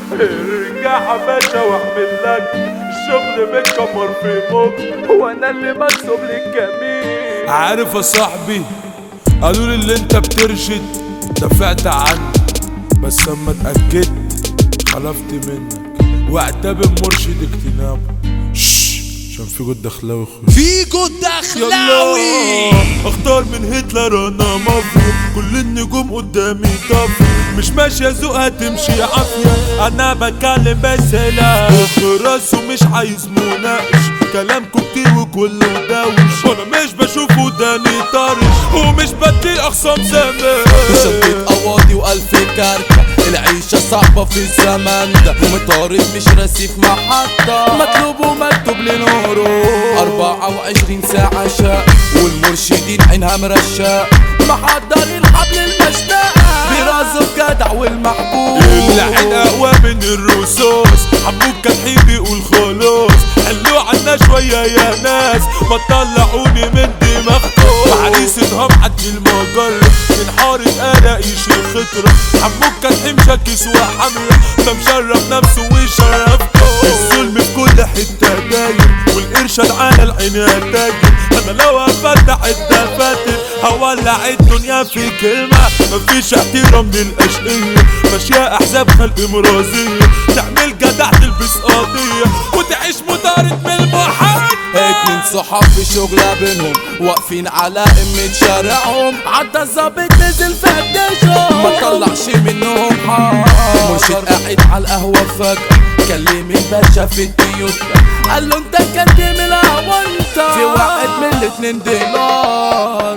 ارجع يا باشا واعمل لك الشغل متكمر في موج، هو انا اللي منسوب للجميل. عارف يا صاحبي قالوا لي اللي انت بترشد دفعت عني، بس اما اتأكدت خلفت منك واعتبر مرشد اجتنابه. عشان في جود دخلاوي في جود دخلاوي. اختار من هتلر انا مافيا، كل النجوم قدامي طافية، مش ماشية ذوق هتمشي عافية، انا بتكلم بس لا اخرس ومش عايز مناقش، كلامكم كتير وكله دوش، وانا مش بشوف وداني طرش ومش بدي اخصام زمان. شديت قواضي والف كاركة، العيشة صعبة في الزمن ده، ومطارد مش راسي في محطة، مطلوب ومكتوب لنوره 24 ساعة شاق، والمرشدين عينها مرشاق، محضرين حبل المشنقة بيرازوا الجدع والمحبوب. العين اقوى من الرصاص، حموك كان حبي يقول خلاص، حلوا عنا شوية يا ناس، ما تطلعوني من دماغكم. عريس اتهم عد المجر من حارة قراقيش الخطرة، حموك كان حمشكس وحمرة، ده مشرف نفسه ويشرفكم. الظلم في كل حتة داير، والإرشاد على العين يا تاجر، أنا لو هفتح الدفاتر هولع الدنيا في كلمة، مفيش احترام للأشقية، ماشية أحزاب خلق مرازية، تعمل جدع تلبس قضية وتعيش مطارد من المحاط. اتنين صحاب في شغلة بينهم واقفين على قمة شارعهم، عدى الظابط نزل فتشهم، ما طلعش منهم حار. مرشد قاعد على القهوة فجأة كلم الباشا في التيوتا، قال له انت كلم الهوانت في واحد من الاتنين دولار.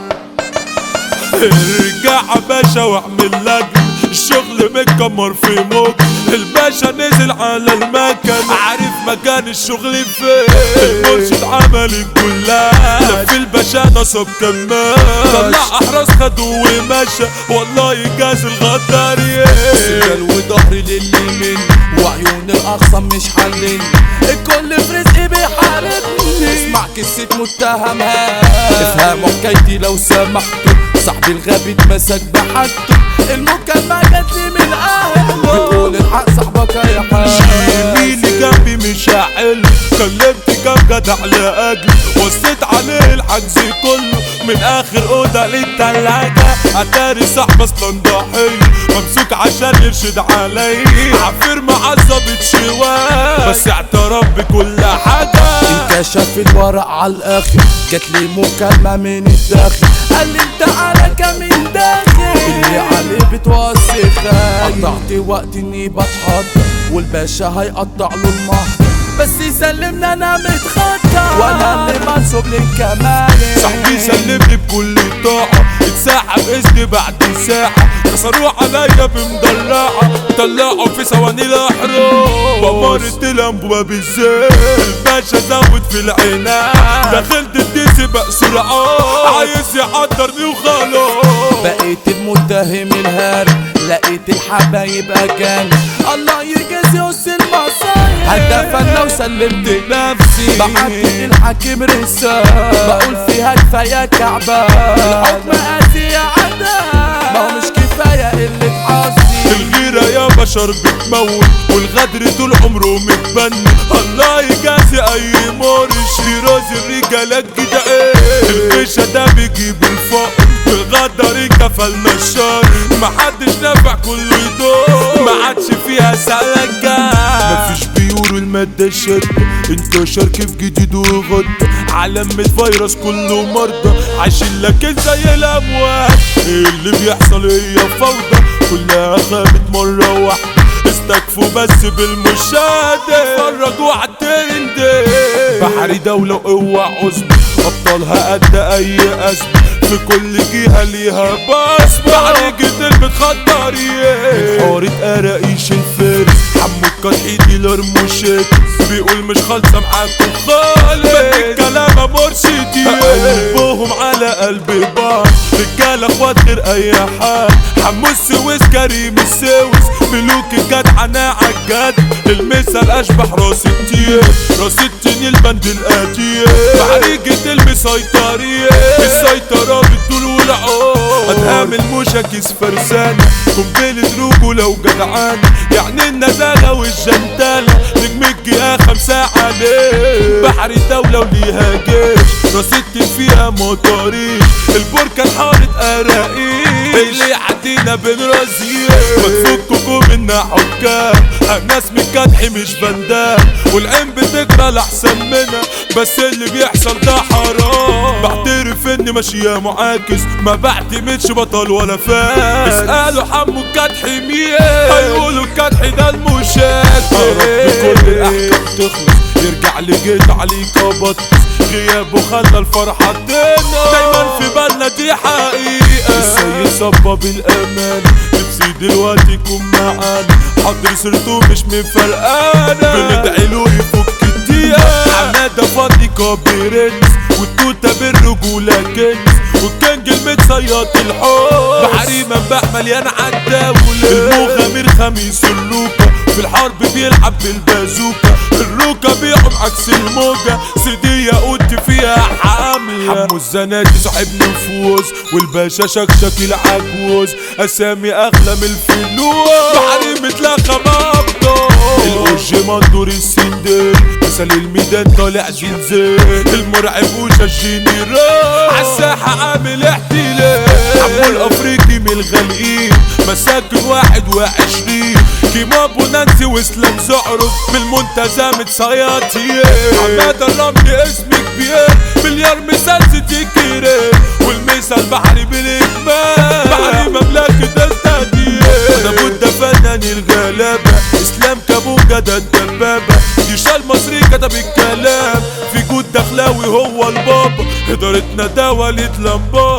ارجع يا باشا واعمل لك الشغل متكمر في موج، الباشا نزل على المكان، عارف مكان الشغل فين، المرشد عمل كلها لف الباشا نصب كمان، طلع احراس خده ومشى والله جاز الغدارية. سجل وضهري لليمين وعيون الاخصم مش حلين، الكل في رزقي بيحاربني، اسمع قصة متهمها افهموا حكايتي لو سمحتوا، صاحبي الغبي اتمسك بحاجته، المكالمة جاتلي من اهله بتقول الحق صاحبك هيحاسب. يميني جنبي مش هحل، كلمت كام جدع لاجلي، وصيت عليه الحجز كله من اخر اوضه للتلاجه، اتاري صاحب اصلا ضحيه ممسوك عشان يرشد علي، عفير مع الظابط شويه بس اعترف بكل حاجه. انكشف الورق على الاخر، جاتلي مكالمة من الداخل، قال لي انت على كمين داخل اللي عليه بتوسخ، قطعت وقت اني بتحضر والباشا هيقطع له المهر، بس يسلمنا انا متخطى وانا اللي منسوب للكمال. صاحبي سلمني بكل طاعة، اتساحب اذني بعد ساعة، كسروا عليا بمدلعة، طلعوا في ثواني الاحراج، بمرت الانبوبة بالزيت، الباشا زود في العناد، دخلت الديسي بقى سرعة، عايز يعطرني وخلاص. بقيت المتهم الهارب، لقيت الحبايب اجانب، الله يجازي اس المصايب، هدفا لو سلمت نفسي، بعت الحاكم رسالة بقول فيها كفاية كعبة، الحكم قاسي يا عدا، ما هو مش كفاية قلة حظي. الغيرة يا بشر بتموت، والغدر طول عمره متبني، الله يجازي اي مرش في الرجالة الجدعان، الفيشة ده بيجيب الفقر، الغدر كفلنا الشر، محدش نافع كله يدور، ما عادش فيها سلكة، مفيش بيور المادة الشد، انتشر كيف جديد وغد، علامة فيروس كله مرضى، عايشين لكن زي الاموات، اللي بيحصل هي فوضى، كلها خابت مرة واحدة، استكفوا بس بالمشاهدة، اتفرجوا عالترند، بحري دولة وقوة عزم، ابطالها قد اي ازمة، في كل جهة ليها بصمة، عليك المتخطرية من حارة قراقيش الفارس، حمو الكطحي ديلر مشاكس، بيقول مش خالصة معاكم خالص، بدي كلامة مرشدي، قلبهم على قلب بعض، رجالة اخوات غير اي حال، حمو السويس كريم السويس، ملوك الجدعنة عالجد المثل اشبح راس التين راس التين البند القديم معركة المسيطرين السيطرة بالطول والعقول ادهام المشاكس فرسانة قنبلة رجولة وجدعان يعني النزالة والجنتالة نجم الجهة 5 عليه بحر دولة وليها جيش راس التين فيها مطاريش البركة حارة قراقيش اللي يعدينا بنرازيه متفككوا منا حكام الناس من الجدح مش بندام والعين بتجرى لأحسن منا بس اللي بيحصل ده حرام بعترف اني ماشية معاكس ما بعتمدش بطل ولا فاس اسألوا حمو الجدح مين هيقولوا الجدح ده المشاكس بكل الاحكام تخلص يرجع لجيت عليك ابطس غيابه خلى الفرحة تنا دايما في بالنا دي حقيقة السيد صبا بالامان نفسي دلوقتي يكون معانا حضر سيرته مش مفرقانا بندعي له يفك الدقيقة حمادة فاضي كوبيرنس والتوتة بالرجولة كنز والكنج المتصيط الحب بحري منبع مليان عالدولة المغامر خميس اللوكا في الحرب بيلعب بالبازوكا الروكا بيقوم عكس الموجة سيدي قلت فيها حملة حمو الزناتي صاحب نفوس والباشا شكشك العجوز اسامي اغلى من الفلوس بحري متلخى مبطل القرش مندور السندل مثل الميدان طالع زنزان المرعب وشا الجنرال عالساحة عامل احتلال حمو الافريقي من الغالقين مساكن 21 كيما ابو نانسي واسلام زعرب بالمنتزه متصياطين حمادة الرمل اسم كبير مليار مثال ستي كيرين والمثال بحري بالاجمال بحري مملكة التهديد وده بودة فنان الغلابة اسلام كابوجا ده الدبابة ديشا المصري كتب الكلام في جود دخلاوي هو البابا ادارتنا ده وليد لمبابا